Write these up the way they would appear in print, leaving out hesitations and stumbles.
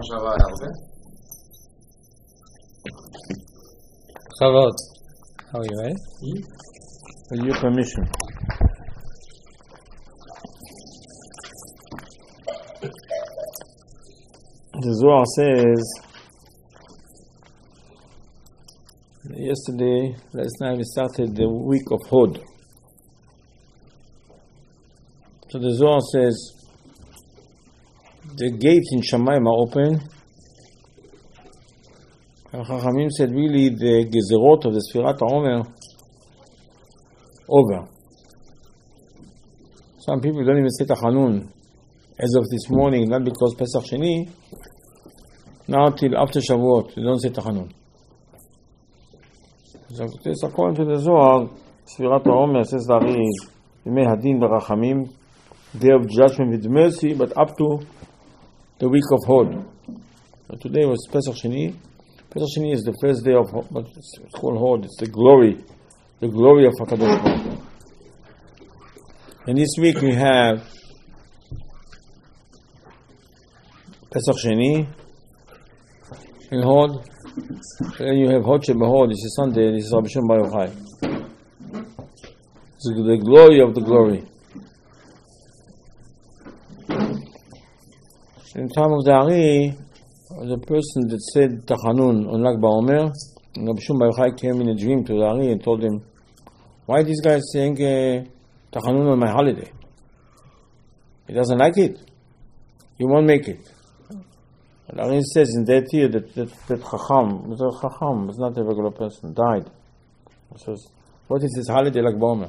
שעברה היה הרבה? Chavod, how are you, eh? With your permission. The Zohar says, last night we started the week of Hod. So the Zohar says, the gates in Shamayim are open. And Chachamim said really the Gezerot of the Sfirat HaOmer over. Some people don't even say Tachanun as of this morning, not because Pesach Sheni, now till after Shavuot, they don't say Tachanun. So according to the Zohar, Sfirat HaOmer says Dari, Yemei Hadin Barachamim, day of judgment with mercy, but up to the week of Hod. So today was Pesach Sheni. Pesach Sheni is the first day of Hod, but it's called Hod. It's the glory of HaKadosh Baruch Hu. And this week we have Pesach Sheni in Hod. Then you have Hod Shebahod. This is Sunday. This is Rabbi Shimon Bar Yochai. It's the glory of the glory. In the time of the Ari, the person that said Tachanun on Lag BaOmer, Rabbi Shimon Bar Yochai came in a dream to the Ari and told him, why this guy is saying Tachanun on my holiday? He doesn't like it. He won't make it. And Ari says in that year that Chacham was not a regular person, died. He says, what is this holiday Lag BaOmer?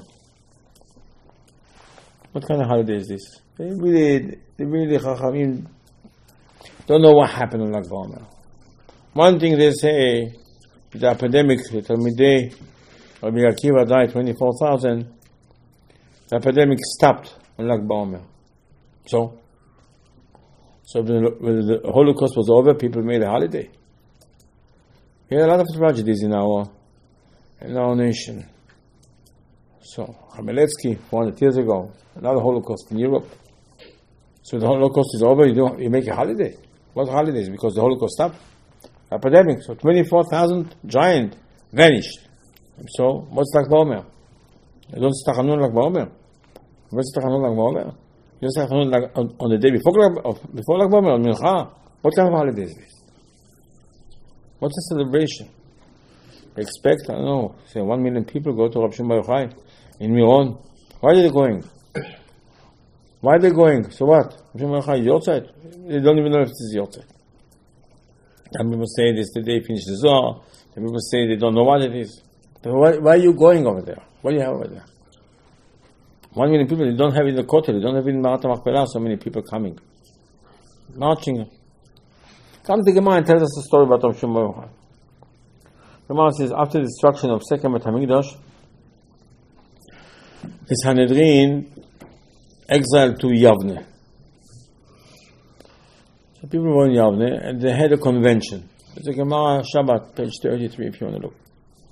What kind of holiday is this? They really Chachamim don't know what happened on Lag BaOmer. One thing they say, the epidemic, Talmidei, Rabbi Akiva died 24,000, the epidemic stopped on Lag BaOmer. So when the Holocaust was over, people made a holiday. We had a lot of tragedies in our nation. So Hameletsky, 400 years ago, another Holocaust in Europe. So the Holocaust is over, you make a holiday. What holidays? Because the Holocaust stopped. Epidemic. So 24,000 giant vanished. So what's Lag BaOmer? You don't say Tachanun Lag BaOmer. What's Tachanun Lag BaOmer? You say Tachanun on the day before Lag BaOmer, on Mincha. What kind of holiday is this? What's the celebration? They expect, I don't know, say 1 million people go to Rabbi Shimon Bar Yochai in Miron. Why are they going? Why are they going? So what? Yortzeit? They don't even know if this is Yortzeit. Some people say this the day finish the Zohar. Some people say they don't know what it is. Why are you going over there? What do you have over there? 1 million people, they don't have it in the Kotel, they don't have it in Marat HaMachpelah, so many people coming. Marching. Come to the Gemara and tell us the story about Rabbi Shimon Bar Yochai. The Gemara says, after the destruction of second Bet HaMikdash, the Sanhedrin exiled to Yavne. So people were in Yavne and they had a convention. It's a Gemara Shabbat, page 33 if you want to look.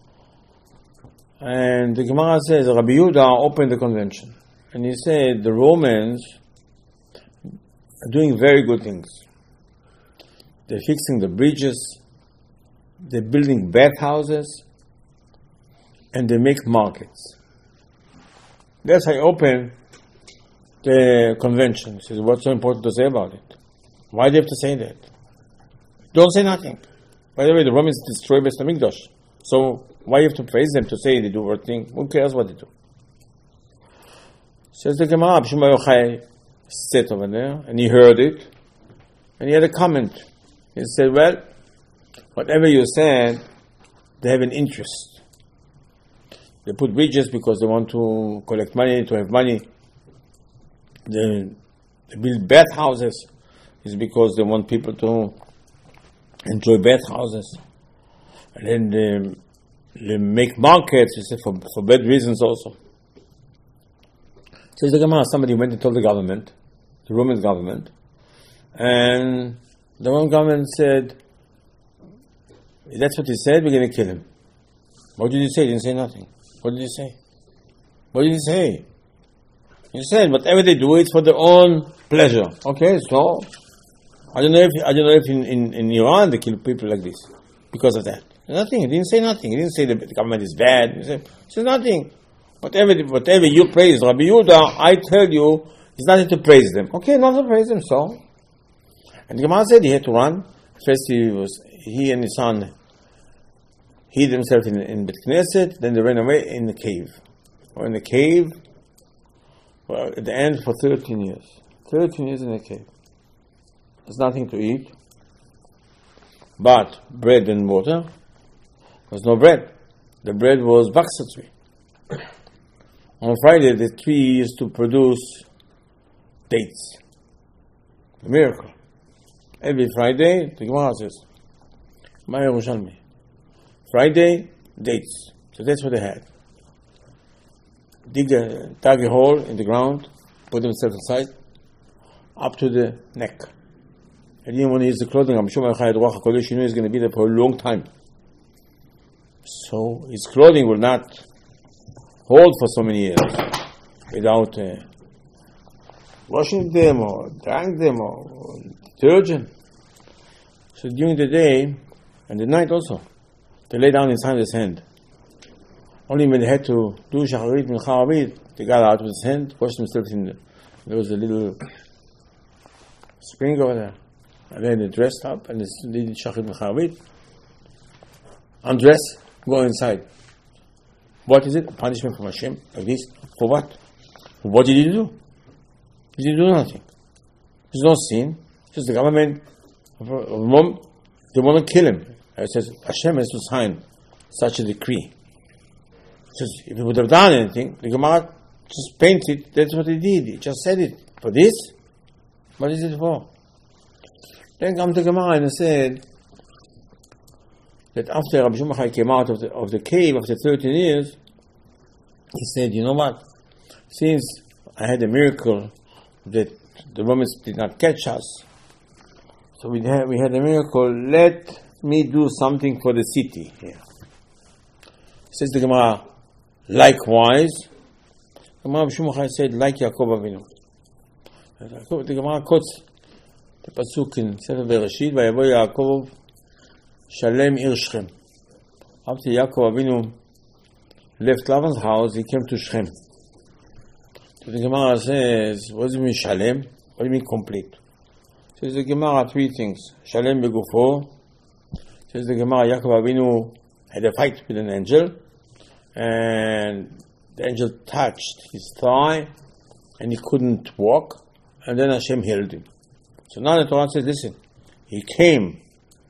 And the Gemara says Rabbi Yehuda opened the convention. And he said the Romans are doing very good things. They're fixing the bridges, they're building bathhouses, and they make markets. That's how I opened the convention. He says, what's so important to say about it? Why do you have to say that? Don't say nothing. By the way, the Romans destroyed Beis HaMikdash. So why do you have to praise them to say they do worth thing? Who cares what they do? Says the Gemara, Rabbi Shimon Bar Yochai sat over there and he heard it and he had a comment. He said, well, whatever you said, they have an interest. They put bridges because they want to collect money, to have money. They build bathhouses is because they want people to enjoy bathhouses. And then they make markets, you say, for bad reasons also. Says the Gemara, somebody went and told the government, the Roman government, and the Roman government said, that's what he said, we're going to kill him. What did he say? He didn't say nothing. What did he say? What did he say? He said, whatever they do, it's for their own pleasure. Okay, so I don't know if in Iran they kill people like this because of that. Nothing. He didn't say nothing. He didn't say the government is bad. He said nothing. Whatever you praise Rabbi Yehuda, I tell you, it's nothing to praise them. Okay, not to praise them, so. And the Gemara said he had to run. First he and his son hid themselves in Bet Knesset, then they ran away in the cave. Or in the cave, well, at the end for 13 years. 13 years in the cave. There's nothing to eat, but bread and water. There was no bread. The bread was baksa tree. On Friday, the tree used to produce dates. A miracle. Every Friday, the Gemara says, Ma'eh Yerushalmi. Friday, dates. So that's what they had. Dug a hole in the ground, put themselves inside, up to the neck. I didn't want to use the clothing. I'm sure Ruach HaKodesh, is going to be there for a long time. So his clothing will not hold for so many years without washing them or drying them or detergent. So during the day and the night also, they lay down inside his hand. Only when they had to do Shacharit and Charavit, they got out with his hand, washed themselves in there was a little spring over there. And then they dressed up and they did Shacharit and Charavit. Undress, go inside. What is it? A punishment from Hashem? Like this? For what? What did he do? He didn't do nothing. There's no sin. Just the government, they want to kill him. It says Hashem has to sign such a decree. It says if he would have done anything, the Gemara just painted. That's what he did. He just said it. For this? What is it for? Then comes the Gemara and said that after Rabbi Shmuel came out of the cave after 13 years, he said, you know what? Since I had a miracle that the Romans did not catch us, so we had a miracle, let me do something for the city here. Says the Gemara, likewise, the Gemara Rabbi Shmuel said, like Yaakov Avinu. The Gemara quotes the pasuk in Sefer Bereshit, Vayavo Yaakov Shalem Ir Shechem. After Yaakov Avinu left Lavan's house, he came to Shechem. So the Gemara says, what does it mean Shalem? What do you mean complete? Says the Gemara three things. Shalem begufo. Says the Gemara, Yaakov Avinu had a fight with an angel, and the angel touched his thigh, and he couldn't walk, and then Hashem healed him. So now the Torah says, listen, he came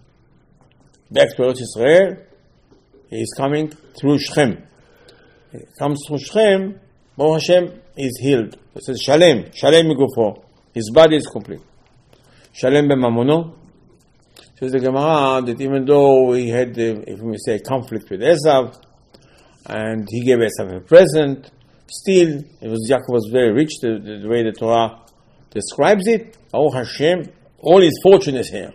back to Eretz Israel, he is coming through Shechem. He comes through Shechem, Baruch Hashem is healed. It says, Shalem, Shalem Migufo. His body is complete. Shalem b'mamono. Says the Gemara that even though he had, if we say, conflict with Esav, and he gave Esav a present, still, Yaakov was very rich, the way the Torah describes it. Baruch Hashem, all his fortune is here.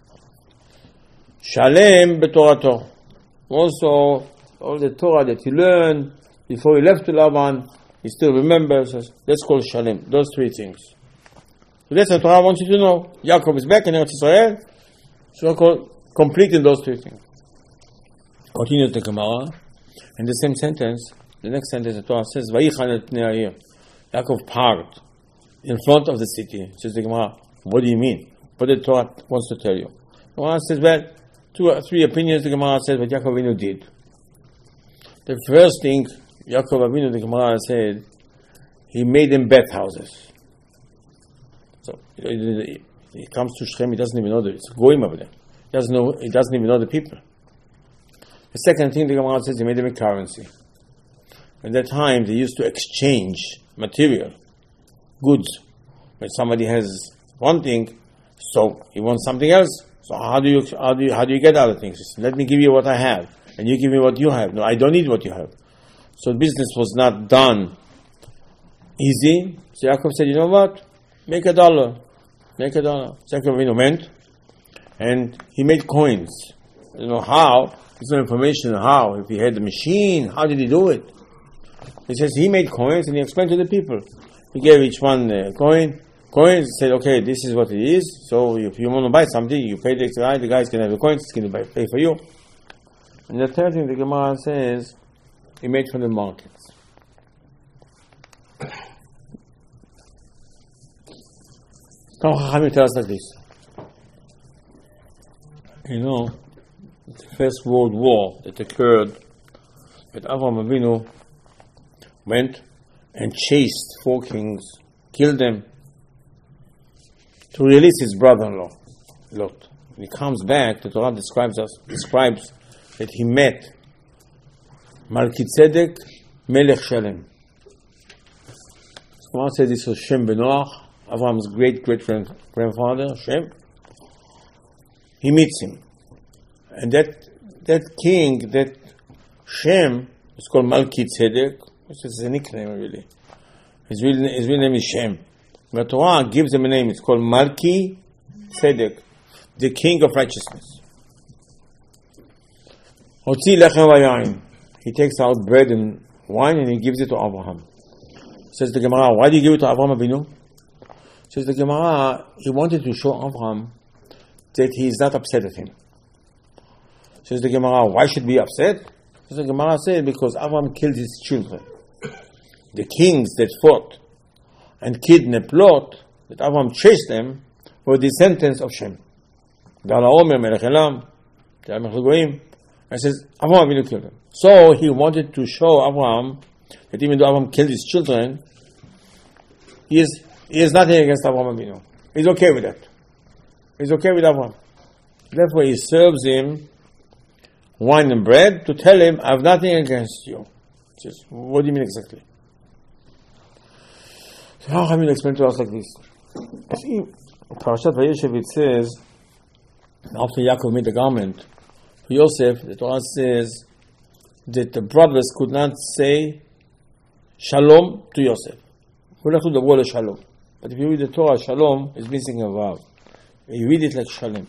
Shalem b'torato. Also, all the Torah that he learned before he left to Lavan, he still remembers. Let's call Shalem. Those three things. So that's what Torah wants you to know. Yaakov is back in Eretz Israel. So called complete in those three things. Continues the Gemara. In the same sentence, the next sentence the Torah says, Vayichan et pnei ha'ir. Yaakov parked in front of the city. Says the Gemara, what do you mean? What the Torah wants to tell you? The Gemara says, well, two or three opinions the Gemara says what Yaakov Avinu did. The first thing, Yaakov Avinu, the Gemara said, he made them bathhouses. So he comes to Shechem, he doesn't even know it's going over there. He doesn't even know the people. The second thing the Gemara says, he made them a currency. At that time, they used to exchange material, goods. When somebody has one thing, so he wants something else. So how do you get other things? Let me give you what I have, and you give me what you have. No, I don't need what you have. So business was not done easy. So Yaakov said, you know what? Make $1. Make $1. Yaakov Avinu went, and he made coins. You know how? There's no information on how. If he had the machine, how did he do it? He says he made coins, and he explained to the people. He gave each one a coin, coins, said, okay, this is what it is. So if you want to buy something, you pay the extra, the guy is going to have the coins, he's going to pay for you. And the third thing the Gemara says, he made from the markets. How Chachamim tell us like this? The First World War that occurred, that Avraham Avinu went and chased 4 kings, killed them, to release his brother-in-law, Lot. When he comes back, the Torah describes that he met Melchizedek Melech Shalem. Someone said this was Shem ben Noach, Avraham's great-great-grandfather, Shem. He meets him. And that king, that Shem, is called Melchizedek, which is a nickname really. His real name is Shem. The Torah gives him a name, it's called Melchizedek, the king of righteousness. Hotzi lechem vayayin. He takes out bread and wine and he gives it to Abraham. Says the Gemara, why do you give it to Avraham Avinu? Says the Gemara, he wanted to show Abraham that he is not upset at him. Says the Gemara, why should we be upset? Says the Gemara said, because Abraham killed his children. The kings that fought and kidnapped Lot, that Abraham chased them, were descendants of Shem. Gala Omer, Melech Elam, Melech Goyim. And says, Avraham Avinu killed him. So he wanted to show Abraham that even though Abraham killed his children, he is nothing against Avraham Avinu. He's okay with that. He's okay with Abraham. Therefore he serves him wine and bread to tell him, I have nothing against you. He says, what do you mean exactly? So how can you explain to us like this? See, Parashat Vayeshev, it says, after Yaakov made the garment for Yosef, the Torah says that the brothers could not say Shalom to Yosef. We don't do the word Shalom. But if you read the Torah, Shalom is missing a vav. You read it like Shalom.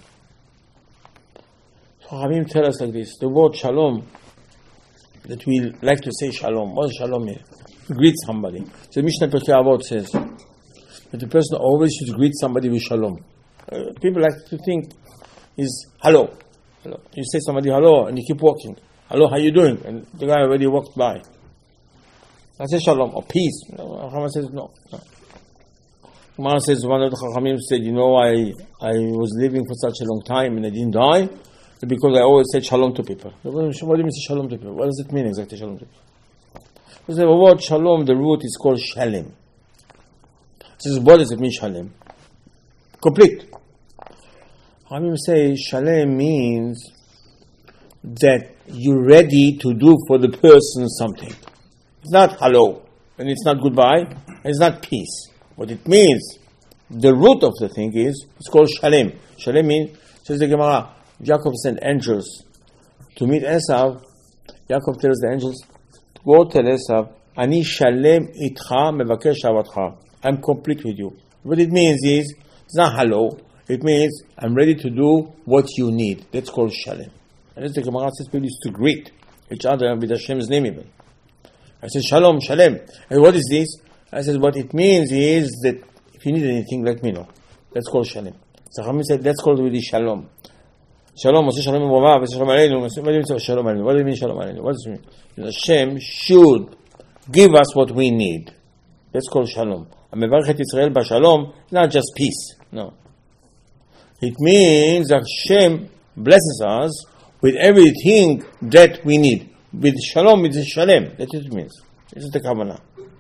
So Chachamim tell us like this, the word Shalom, that we like to say Shalom. What does Shalom mean? To greet somebody. So Mishnah Pirkei Avot says that the person always should greet somebody with Shalom. People like to think is hello. Hello. You say somebody hello and you keep walking. Hello, how you doing? And the guy already walked by. I say Shalom or peace. Chachamim says no. Gemara says one of the Chachamim said, I was living for such a long time and I didn't die because I always said Shalom to people. What do you mean say Shalom to people? What does it mean exactly, Shalom to people? Because the word Shalom, the root is called Shalem. Says, what does it mean, Shalem? Complete. Chachamim say Shalem means that you're ready to do for the person something. It's not hello, and it's not goodbye, and it's not peace. What it means, the root of the thing is, it's called Shalem. Shalem means, says the Gemara, Jacob sent angels to meet Esav. Jacob tells the angels, go tell Esav, Ani Shalem itcha mevakesh avatcha. I'm complete with you. What it means is, it's not hello, it means I'm ready to do what you need. That's called Shalem. And as the Gemara says, people used to greet each other with Hashem's name even. I said, Shalom, Shalem. And what is this? I said, what it means is that if you need anything, let me know. That's called Shalem. So Chachamim said, that's called really Shalom. Shalom, Moshe Shalom V'Vav, Shalom Aleinu. What do you mean Shalom Aleinu? What do you mean Shalom Aleinu? What does it mean? Hashem should give us what we need. That's called Shalom. Amevarech et Yisrael b'Shalom, not just peace. No. It means that Hashem blesses us with everything that we need. With Shalom, it's Shalem. That's what it means. This is the Kavanah.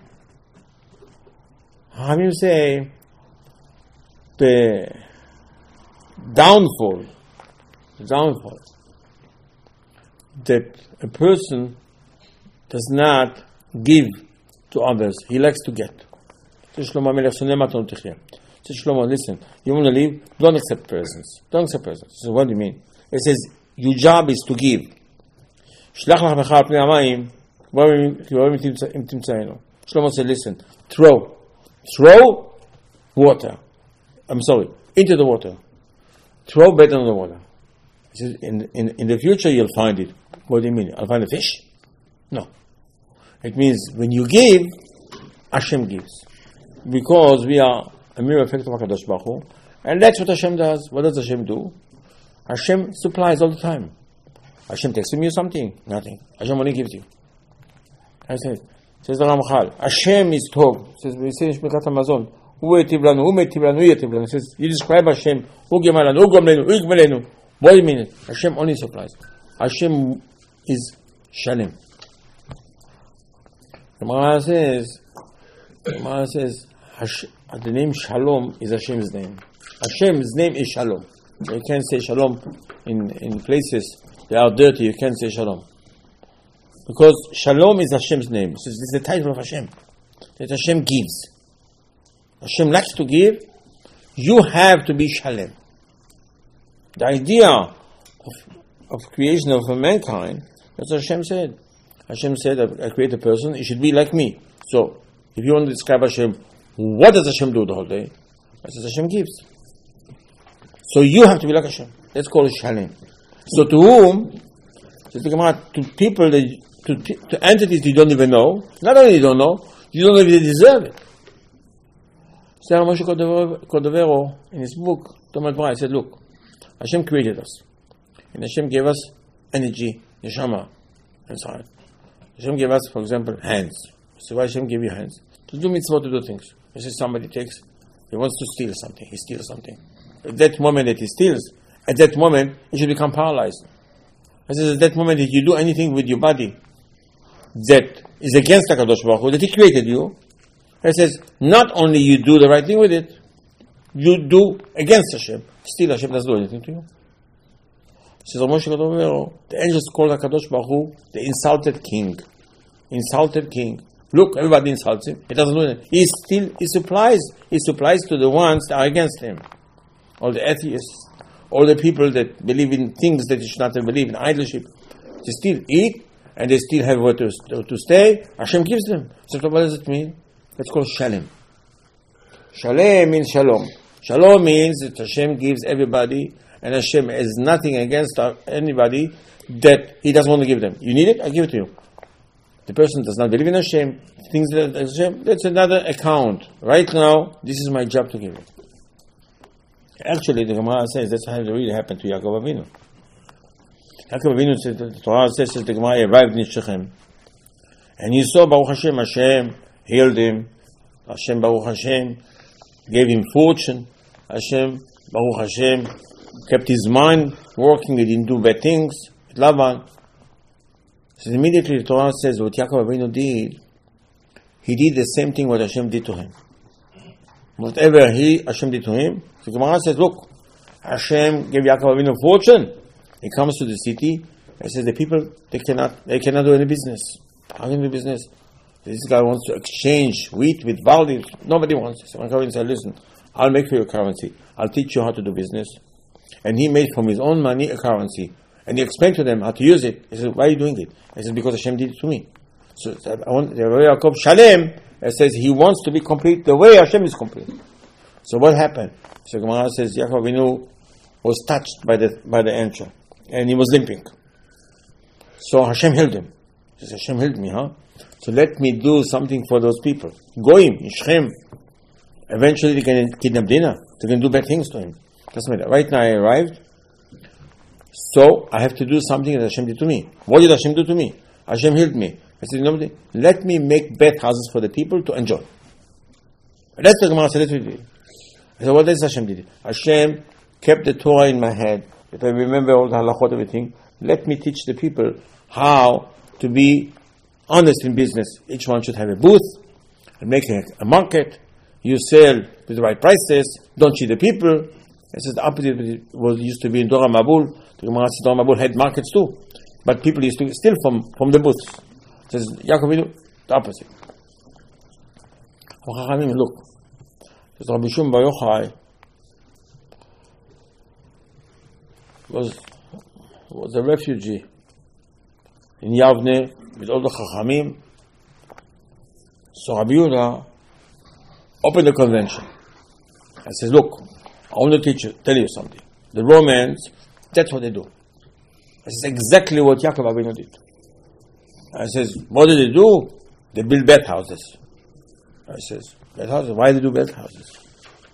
How do you say the downfall that a person does not give to others, he likes to get. Shlomo HaMelech soneh matanot techiyah. Shlomo, listen, you want to leave? Don't accept presents. Don't accept presents. So what do you mean? It says, your job is to give. שלח לחמך על פני המים, אם תמצאנו. Shlomo said, listen, throw water. Into the water. Throw better than the water. He says, in the future you'll find it. What do you mean? I'll find a fish? No. It means when you give, Hashem gives. Because we are a mirror effect of HaKadosh Baruch Hu. And that's what Hashem does. What does Hashem do? Hashem supplies all the time. Hashem takes from you something, nothing. Hashem only gives you. I said, says the Ramchal, Hashem is Tov. Says, we say in Shmikat HaMazon, Hu etiv lanu, hu metiv lanu, hu yetiv lanu. Says, you describe Hashem, Hu gemar lanu, Hu gomlenu, Hu yigmelenu. What do you mean? Hashem only supplies. Hashem is Shalem. The Gemara says, the name Shalom is Hashem's name. Hashem's name is Shalom. So you can't say Shalom in places that are dirty. You can't say Shalom. Because Shalom is Hashem's name. So this is the title of Hashem. That Hashem gives. Hashem likes to give. You have to be Shalem. The idea of creation of mankind, that's what Hashem said. Hashem said, I create a person, he should be like me. So, if you want to describe Hashem, what does Hashem do the whole day? That's what Hashem gives. So you have to be like Hashem. That's called Shalem. So to whom? To people, to entities you don't even know. Not only you don't know, you don't even deserve it. Sarah Moshe Cordovero, in his book, Talmud Torah, said, look, Hashem created us. And Hashem gave us energy, neshama, and so on. Hashem gave us, for example, hands. So why Hashem gave you hands? To do mitzvot, to do things. This is somebody he wants to steal something. He steals something. At that moment that he steals, at that moment, he should become paralyzed. He says, at that moment that you do anything with your body that is against HaKadosh Baruch Hu, that he created you, he says, not only you do the right thing with it, you do against Hashem. Still, Hashem doesn't do anything to you. Says Moshe Cordovero, the angels called HaKadosh Baruch Hu the insulted king. Insulted king. Look, everybody insults him. He doesn't do anything. He supplies to the ones that are against him. All the atheists, all the people that believe in things that you should not believe in, idolship. They still eat, and they still have where to stay. Hashem gives them. So what does it mean? That's called Shalem. Shalem means Shalom. Shalom means that Hashem gives everybody, and Hashem has nothing against anybody that He doesn't want to give them. You need it? I give it to you. The person does not believe in Hashem, thinks that Hashem, that's another account. Right now, this is my job to give it. Actually, the Gemara says that's how it really happened to Yaakov Avinu. Yaakov Avinu says, the Torah says the Gemara arrived in Shechem, and he saw Baruch Hashem, Hashem healed him. Hashem Baruch Hashem gave him fortune. Hashem Baruch Hashem kept his mind working. He didn't do bad things. Lavan. So immediately the Torah says what Yaakov Avinu did, he did the same thing what Hashem did to him. Whatever Hashem did to him, the Gemara says, look, Hashem gave Yaakov Avinu fortune. He comes to the city and says the people they cannot do any business. How can they do business? This guy wants to exchange wheat with barley. Nobody wants it. So Yaakov Avinu said, listen, I'll make you a currency. I'll teach you how to do business. And he made from his own money a currency. And he explained to them how to use it. He said, why are you doing it? He said, because Hashem did it to me. So the Yaakov Shalem says he wants to be complete the way Hashem is complete. So what happened? So Gemara says Yaakov Avinu was touched by the angel, and he was limping. So Hashem healed him. He says, Hashem healed me, huh? So let me do something for those people. Goyim, Shechem. Eventually they can kidnap Dinah. They can do bad things to him. Doesn't matter. Right now I arrived, so I have to do something that Hashem did to me. What did Hashem do to me? Hashem healed me. I said, let me make bathhouses for the people to enjoy. That's the Gemara said. That's what he did. I said, what does Hashem did? Hashem kept the Torah in my head. If I remember all the halachot, everything, let me teach the people how to be honest in business. Each one should have a booth and make a market. You sell with the right prices. Don't cheat the people. This is the opposite what used to be in Dora Mabul. The Gemara says Dora Mabul had markets too. But people used to steal from the booths. It says Yaakov Avinu, the opposite. Look. It says Rabbi Shimon Bar Yochai was a refugee in Yavne with all the Chachamim. So Rabbi Yehuda opened the convention and says, look, I want to tell you something. The Romans, that's what they do. This is exactly what Yaakov Avinu did. I says, what did they do? They build bathhouses. I says, bathhouses? Why do they do bathhouses?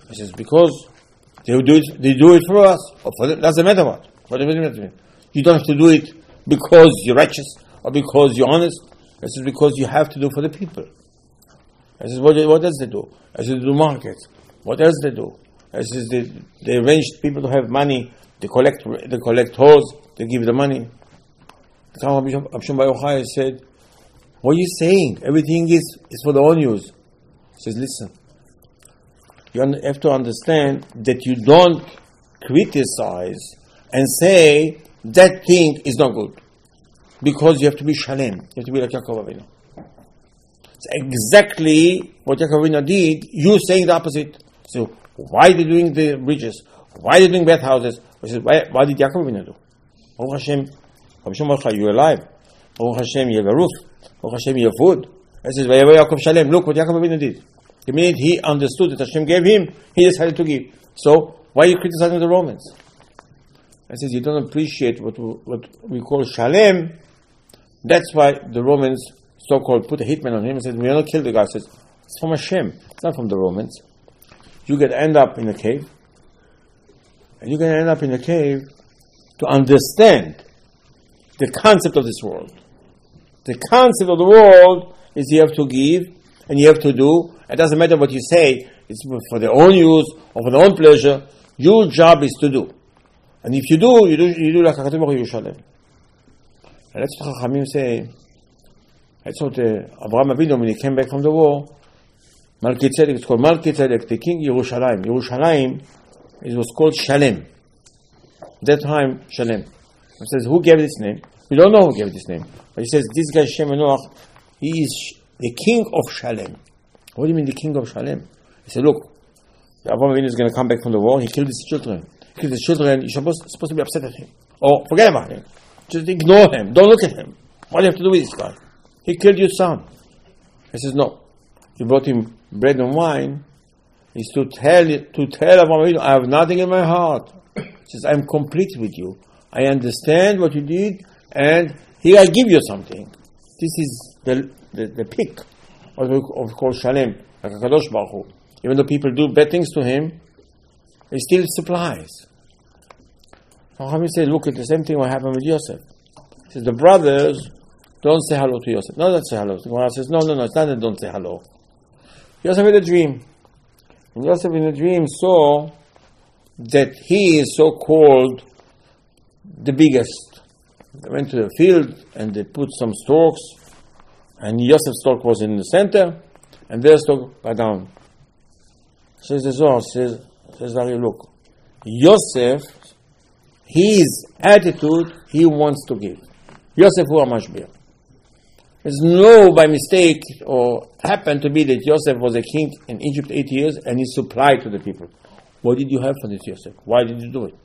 He says, because they do it for us. Or for them, doesn't matter what. You don't have to do it because you're righteous or because you're honest. This is because you have to do for the people. This is what else they do. This is they do markets. What else they do? This is they arrange people to have money. They collect tolls. They give the money. Rabbi Shimon Bar Yochai said, "What are you saying? Everything is for the own use." He says, "Listen. You have to understand that you don't criticize and say that thing is not good, because you have to be shalem. You have to be like Yaakov Avinu. It's exactly what Yaakov Avinu did. You saying the opposite. So why are they doing the bridges? Why are they doing bathhouses? He says, why did Yaakov Avinu do? Baruch Hashem, you're alive. Baruch Hashem, you have a roof. Baruch Hashem, you have food. He says, Yaakov Shalem. Look what Yaakov Avinu did. The minute he understood that Hashem gave him, he decided to give. So why are you criticizing the Romans? I says, you don't appreciate what we call Shalem. That's why the Romans, so-called, put a hitman on him and said, we are not kill the guy. He says, it's from Hashem. It's not from the Romans. You can end up in a cave. And you can end up in a cave to understand the concept of this world. The concept of the world is you have to give and you have to do. It doesn't matter what you say. It's for their own use or for their own pleasure. Your job is to do. And if you do like HaKadosh Baruch Hu Yerushalem. And that's what Chachamim say. That's what Abraham Avinu, when he came back from the war, Malki Tzedek, it's called Malki Tzedek, the king Yerushalayim. Yerushalayim, it was called Shalem. That time, Shalem. He says, who gave this name? We don't know who gave this name. But he says, this guy Shem Enoch, he is the king of Shalem. What do you mean the king of Shalem? He said, look, Abraham Avinu is going to come back from the war, he killed his children. You're supposed to be upset at him. Or forget about him. Just ignore him. Don't look at him. What do you have to do with this guy? He killed your son. He says, no. You brought him bread and wine. He's to tell Abraham, I have nothing in my heart. He says, I'm complete with you. I understand what you did, and here I give you something. This is the pick of what we call Shalem, like HaKadosh Baruch Hu. Even though people do bad things to him, he still supplies. Chachamim said, look at the same thing what happened with Yosef. He says, the brothers don't say hello to Yosef. No, don't say hello. The Gemara says, no, it's not that don't say hello. Yosef had a dream. And Yosef in the dream saw that he is so-called the biggest. They went to the field and they put some stalks, and Yosef's stalk was in the center, and their stalk got down. Says the Zohar, says look, Yosef, his attitude, he wants to give. Yosef hu mashbir. There's no by mistake or happened to be that Yosef was a king in Egypt 8 years and he supplied to the people. What did you have for this, Yosef? Why did you do it?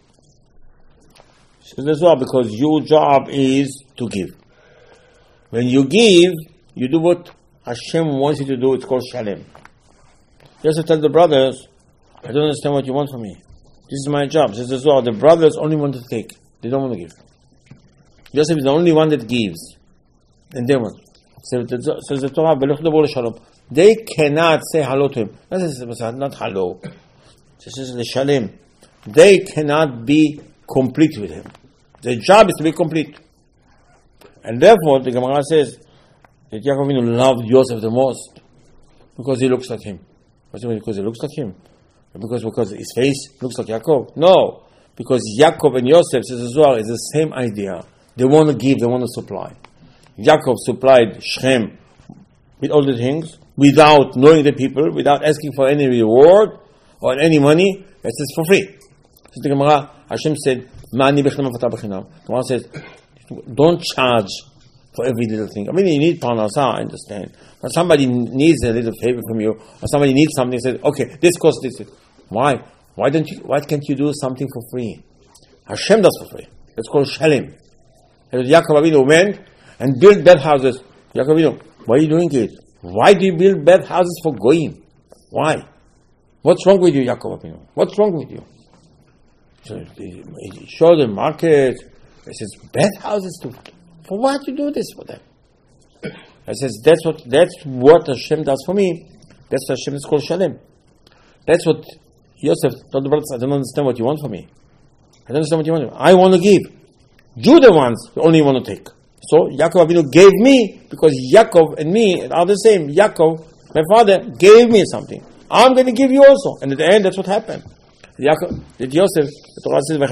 Says the Zohar, because your job is to give. When you give, you do what Hashem wants you to do. It's called Shalem. Yosef told the brothers, I don't understand what you want from me. This is my job. Says the Zohar, the brothers only want to take. They don't want to give. Yosef is the only one that gives. And they want. Says the Torah, they cannot say hello to him. Not hello. This is the Shalem. They cannot be complete with him. Their job is to be complete. And therefore, the Gemara says that Yaakov Avinu loved Yosef the most because he looks like him. Because he looks like him? Because his face looks like Yaakov? No. Because Yaakov and Yosef, says the Zohar, is the same idea. They want to give, they want to supply. Yaakov supplied Shechem with all the things, without knowing the people, without asking for any reward or any money. It says for free. So the Gemara, Hashem said, Ma'ani bechinam v'ata bechinam. The Gemara says, don't charge for every little thing. I mean, you need parnasah, I understand. But somebody needs a little favor from you, or somebody needs something, says, okay, this costs this. Why? Why can't you do something for free? Hashem does for free. It's called Shalem. Yaakov Avinu went and built bed houses. Yaakov Avinu, why are you doing it? Why do you build bed houses for goyim? Why? What's wrong with you, Yaakov Avinu? What's wrong with you? So he showed the market. He says, bed houses for what you do this for them? I says, that's what Hashem does for me. That's what Hashem is called Shalem. That's what Yosef told the brothers, I don't understand what you want from me. I don't understand what you want. I want to give. You the ones who only want to take. So Yaakov Avinu gave me, because Yaakov and me are the same. Yaakov, my father, gave me something. I'm going to give you also. And at the end, that's what happened. Yosef, the Torah says,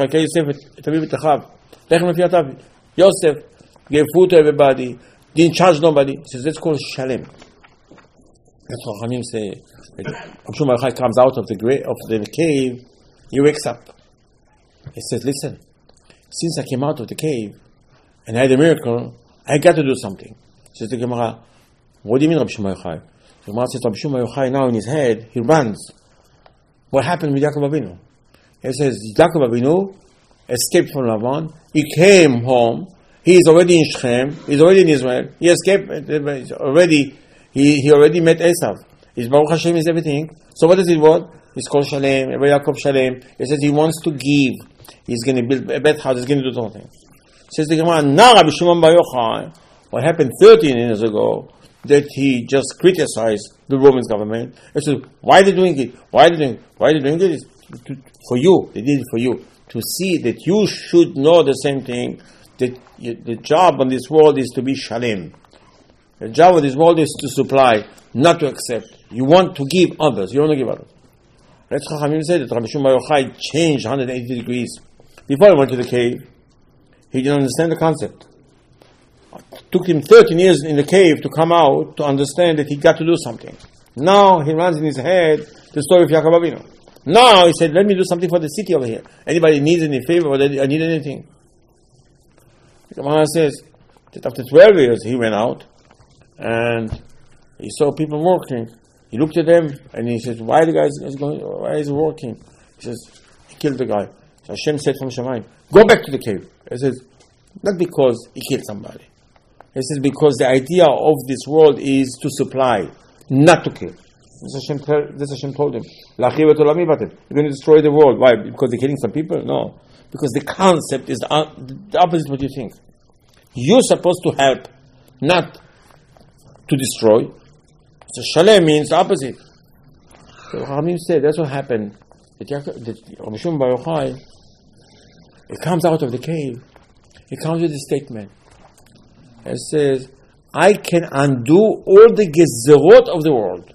Yosef gave food to everybody, didn't charge nobody. He says, that's called Shalem. That's what Hamim say. Moshe Mordechai comes out of the cave, he wakes up. He says, listen, since I came out of the cave and I had a miracle, I got to do something. Says the Gemara, what do you mean, Rabbi Shimon Yochai? The Gemara says, Rabbi Shimon Yochai now in his head, he runs. What happened with Yaakov Avinu? He says, Yaakov Avinu escaped from Lavan, he came home, he is already in Shechem, he is already in Israel, he escaped already, he already met Esav. His Baruch Hashem is everything. So what does it want? It's called Shalem, Yaakov Shalem. He says he wants to give. He's going to build a bed house, he's going to do something. Says the Gemara, now Rabbi Shimon Bar Yochai, what happened 13 years ago, that he just criticized the Roman government. He said, why are they doing it? Why are they doing it? It's for you. They did it for you. To see that you should know the same thing, that the job on this world is to be Shalem. The job of this world is to supply, not to accept. You want to give others. You want to give others. Let's Chachamim say that Rabbi Shimon Bar Yochai changed 180 degrees. Before he went to the cave, he didn't understand the concept. It took him 13 years in the cave to come out to understand that he got to do something. Now he runs in his head the story of Yaakov Avinu. Now he said, let me do something for the city over here. Anybody needs any favor or I need anything? The Gemara says that after 12 years he went out and he saw people working. He looked at them and he says, why is he working? He says, he killed the guy. So Hashem said from Shemayim, go back to the cave. He says, not because he killed somebody. He says, because the idea of this world is to supply, not to kill. This Hashem told him, you're going to destroy the world. Why? Because they're killing some people? No. Because the concept is the opposite of what you think. You're supposed to help, not to destroy. So Shalem means the opposite. So Hamim said, that's what happened. That Rabbi Shimon Bar Yochai, he comes out of the cave. He comes with a statement. It says, I can undo all the gezerot of the world.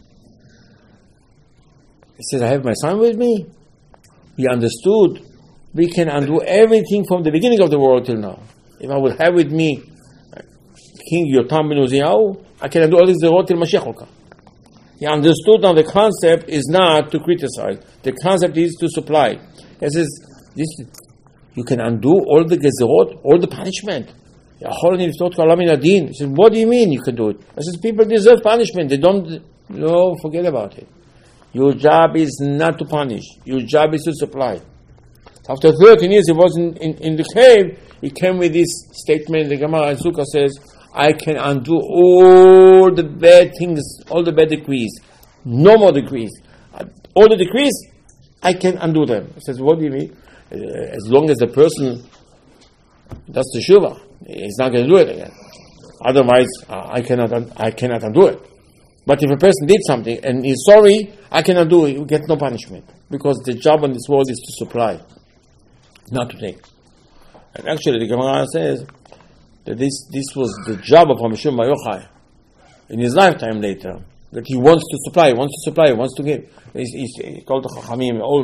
He says, I have my son with me. He understood. We can undo everything from the beginning of the world till now. If I would have with me King Yotam ben Uziyahu, I can undo all the gezerot till Mashiach will come. He understood now the concept is not to criticize. The concept is to supply. He says, you can undo all the gezerot, all the punishment. He says, what do you mean you can do it? I says, people deserve punishment. They don't, no, forget about it. Your job is not to punish. Your job is to supply. After 13 years, he was in the cave. He came with this statement. The Gemara in Sukkah says, I can undo all the bad things, all the bad decrees. No more decrees. All the decrees, I can undo them. He says, what do you mean? As long as the person does the teshuvah, he's not going to do it again. Otherwise, I cannot undo it. But if a person did something and is sorry, I cannot do it. You get no punishment. Because the job in this world is to supply, not to take. And actually, the Gemara says that this was the job of Rabbi Shimon Bar Yochai in his lifetime later. That he wants to supply, he wants to give. He called the Chachamim, all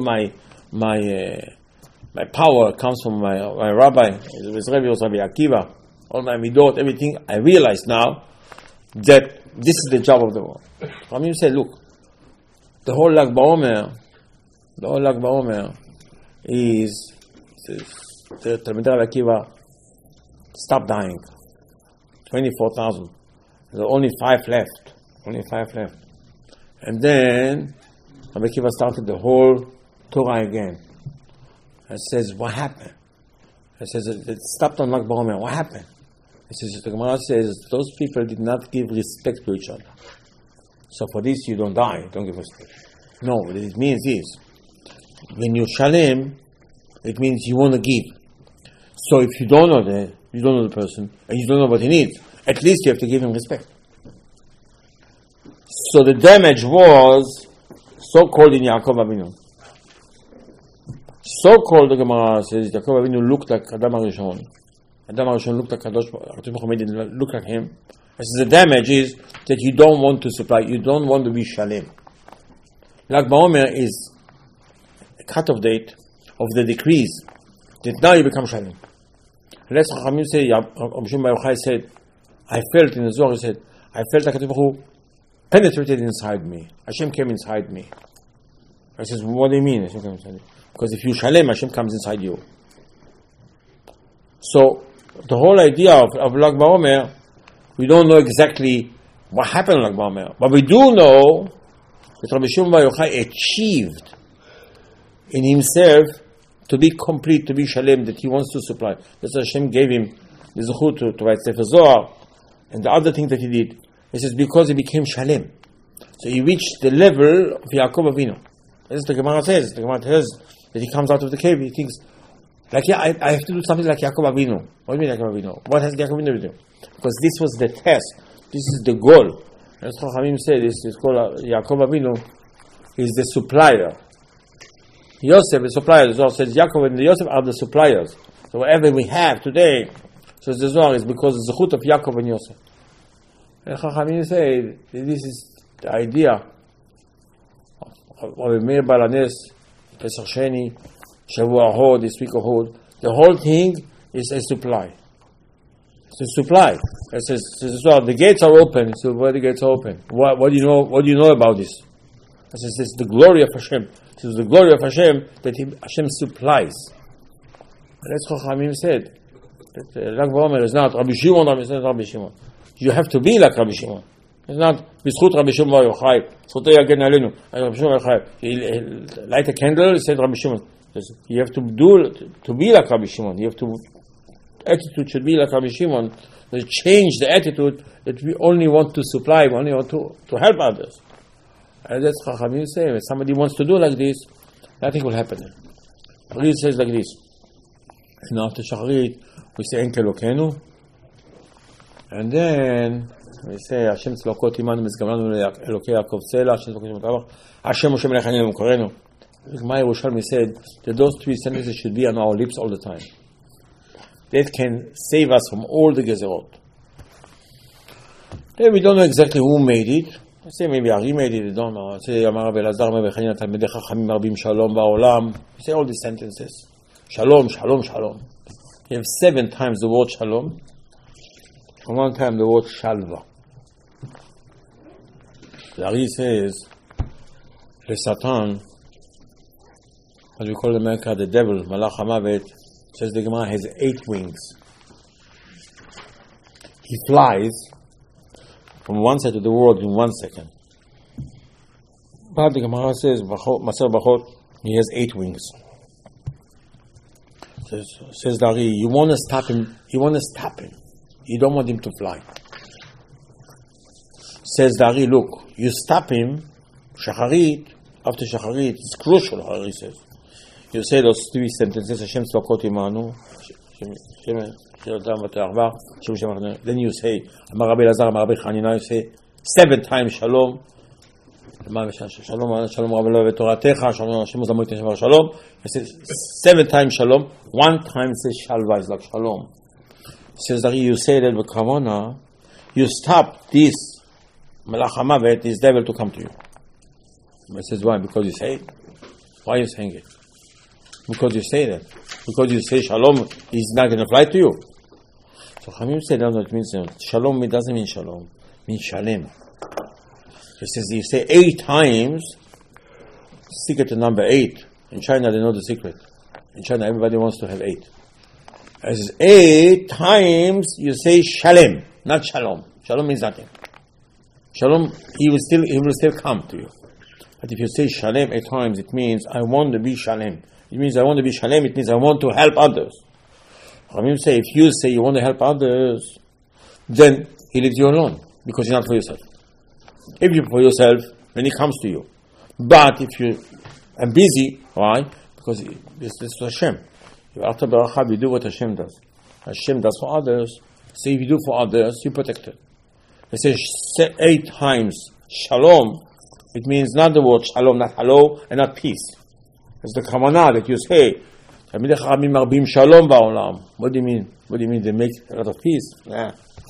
my power comes from my rabbi. It was Rabbi Akiva. All my midot, everything. I realize now that this is the job of the world. Chachamim said, look, the whole Lag BaOmer is the Talmidei Rabbi Akiva stopped dying. 24,000. There are only 5 left. And then Rabbi Akiva started the whole Torah again. It says, what happened? It says, it stopped on Lag BaOmer. What happened? It says, the Gemara says, those people did not give respect to each other. So for this, you don't die, don't give respect. No, what it means is, when you shalem, it means you want to give. So if you don't know that, you don't know the person, and you don't know what he needs, at least you have to give him respect. So the damage was so-called in Yaakov Avinu. So-called, the Gemara says, Yaakov Avinu looked like Adam HaRishon. Adam HaRishon looked like Kadosh Baruch Hu, didn't look like him. The damage is that you don't want to supply, you don't want to be Shalem. Lag BaOmer is a cut-off date of the decrees that now you become Shalem. Let's Chachamim say, Rabbi Shimon Bar Yochai said, I felt in the Zohar, he said, I felt like Kadosh Baruch Hu penetrated inside me. Hashem came inside me. I says, what do you mean Hashem came inside you? Because if you Shalem, Hashem comes inside you. So, the whole idea of Lag BaOmer, we don't know exactly what happened in Lag BaOmer, but we do know that Rabbi Shimon Bar Yochai achieved in himself to be complete, to be Shalem, that he wants to supply. That's why Hashem gave him the Zechut to write Sefer Zohar, and the other thing that he did. He says, because he became Shalem. So he reached the level of Yaakov Avinu. That's what the Gemara says. The Gemara says that he comes out of the cave, he thinks, like, yeah, I have to do something like Yaakov Avinu. What do you mean Yaakov Avinu? What has Yaakov Avinu to do? Because this was the test. This is the goal. As Chachamim said, this is called Yaakov Avinu is the supplier. Yosef is supplier. The Zohar says Yaakov and Yosef are the suppliers. So whatever we have today, so the Zohar is because the zechut of Yaakov and Yosef. And Chachamim say this is the idea of Meir Baal HaNes, Pesach Sheni, Shavua Hod, this week of Hod. The whole thing is a supply. It's a supply. It says the gates are open. So where the gates are open? What do you know? What do you know about this? It says it's the glory of Hashem. It says the glory of Hashem that Hashem supplies. And that's what Chachamim said. That Lag BaOmer is not Rabbi Shimon. It's not Rabbi Shimon. You have to be like Rabbi Shimon. It's not B'zchut Rabbi Shimon Bar Yochai. Zchutei Yagen Aleinu. Rabbi Shimon Bar Yochai. He light a candle. He said Rabbi Shimon. You have to be like Rabbi Shimon. You have to. Attitude should be like Rabbi Shimon. They change the attitude that we only want to supply, we only want to help others. And that's Chachamim say. If somebody wants to do like this, nothing will happen. It says like this. And after Shacharit, we say Enkel Lokenu. And then we say Hashem Tzlokot Imanu Mizgamlanu Elokei Yaakov Sela Hashem Tzlokot Imanu Hashem Moshe Melech Haninu Korenu. Maya Yerushalmi said that those three sentences should be on our lips all the time. That can save us from all the gezerot. Then we don't know exactly who made it. I say maybe Ari made it, I don't know. I say Amar Rabbi Elazar Mebechania Talmidei Chachamim Marbim Shalom Ba'olam. We say all these sentences. Shalom, Shalom, Shalom. You have 7 times the word Shalom, and 1 time the word Shalva. The Ari says, the Satan, as we call in America, the devil, Malach HaMavet, says the Gemara has 8 wings. He flies from one side of the world in 1 second. But the Gemara says, Maser Bachot, he has 8 wings. Says Dari, you want to stop him. You don't want him to fly. Says Dari, look, you stop him, Shacharit, after Shacharit, it's crucial, Hari says. You say those 3 sentences, Hashem Tzlokot Imanu, then you say, Amar Rabbi Elazar, Amar Rabbi Chanina, you say 7 times Shalom. Shalom, Shalom Rabbi Toratecha, Shalom, Hashem Zamoit Shalom. You say 7 times Shalom, 1 time says Shalva is like Shalom. Says that you say that B'Kavona, you stop this Malach HaMavet, this devil to come to you. He says, why? Because you say it. Why are you saying it? Because you say that. Because you say Shalom, he's not going to fly to you. So Chamim said, no, it means Shalom, it doesn't mean Shalom. It means Shalem. He says, you say 8 times, secret to number 8. In China, they know the secret. In China, everybody wants to have 8. It says 8 times, you say Shalem, not Shalom. Shalom means nothing. Shalom, he will still come to you. But if you say Shalem 8 times, it means I want to be Shalem. It means I want to be Shalem, it means I want to help others. Ramim say, if you say you want to help others, then he leaves you alone, because you're not for yourself. If you're for yourself, then he comes to you. But if you are busy, why? Because this is Hashem. After Baracha, you do what Hashem does. Hashem does for others, so if you do for others, you're protected. It says 8 times Shalom, it means not the word Shalom, not hello, and not peace. It's the kavanah that you say. Talmidei Chachamim marbim shalom ba'olam. What do you mean? What do you mean? They make a lot of peace? Nah.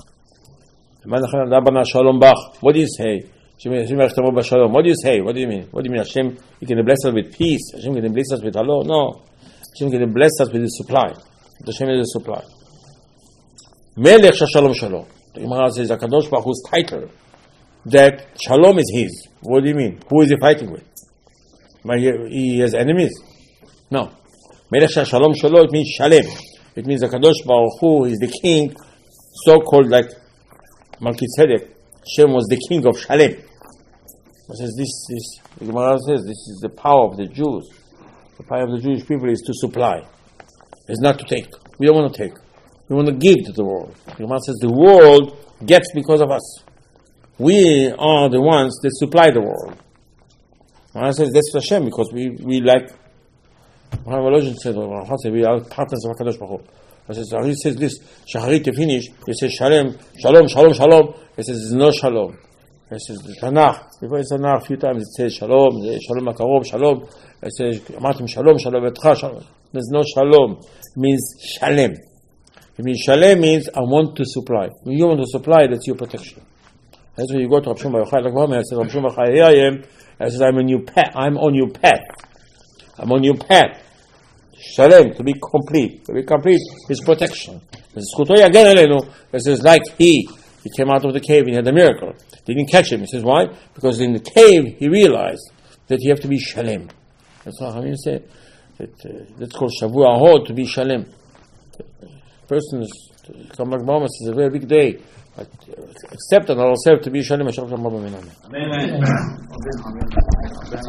Shalom bach. What do you say? What do you say? What do you mean? What do you mean? Hashem, He can bless us with peace. Hashem can bless us with hello. No. Hashem can bless us with His supply. Hashem is the supply. Melech Shalom Shalom. The Gemara says HaKadosh Baruch Hu's title that Shalom is His. What do you mean? Who is He fighting with? He has enemies? No. Melech Shalom Shalom, it means Shalem. It means HaKadosh Baruch Hu is the king, so-called like Melchizedek. Hashem was the king of Shalem. It says the Gemara says this is the power of the Jews. The power of the Jewish people is to supply. It's not to take. We don't want to take. We want to give to the world. The Gemara says the world gets because of us. We are the ones that supply the world. The Gemara says that's Hashem because we like. Maharaj said, we are partners of HaKadosh Baruch Hu. He says this, Shacharit to finish, he says Shalom, Shalom, Shalom, Shalom. He says there's no Shalom. He says the Tanakh, before it's Tanakh a few times it says Shalom, Shalom HaKarov, Shalom. It says, Amatim Shalom, Shalom Etcha, Shalom. There's no Shalom. It means Shalem. It means Shalem means I want to supply. When you want to supply, that's your protection. That's when you go to Rav Shimon Bar Yochai, like Muhammad says, Rav Shimon Bar Yochai, here I am. I says, I'm on your path. I'm on your path. Shalem, to be complete. To be complete is protection. This is like he came out of the cave and he had a miracle. They didn't catch him. He says, why? Because in the cave he realized that you have to be Shalem. That's how Hamim say that's called Shavua Hod, to be Shalem. Person is, come like Muhammad says, a very big day. But accept and ourselves to be Shalem. Amen.